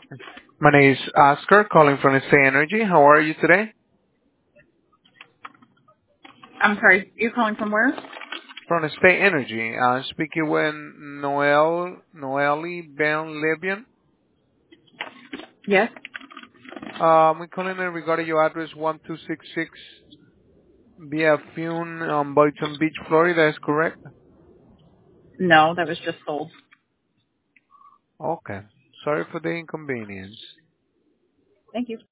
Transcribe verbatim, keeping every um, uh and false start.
My name is Oscar, calling from Stay Energy. How are you today? I'm sorry, you're calling from where? From Stay Energy. Uh, speaking with Noel, Noeli Ben Lebian. Yes. Um, we're calling in regarding your address one two six six Via Fune, um, Boynton Beach, Florida. Is correct? No, that was just sold. Okay. Sorry for the inconvenience. Thank you.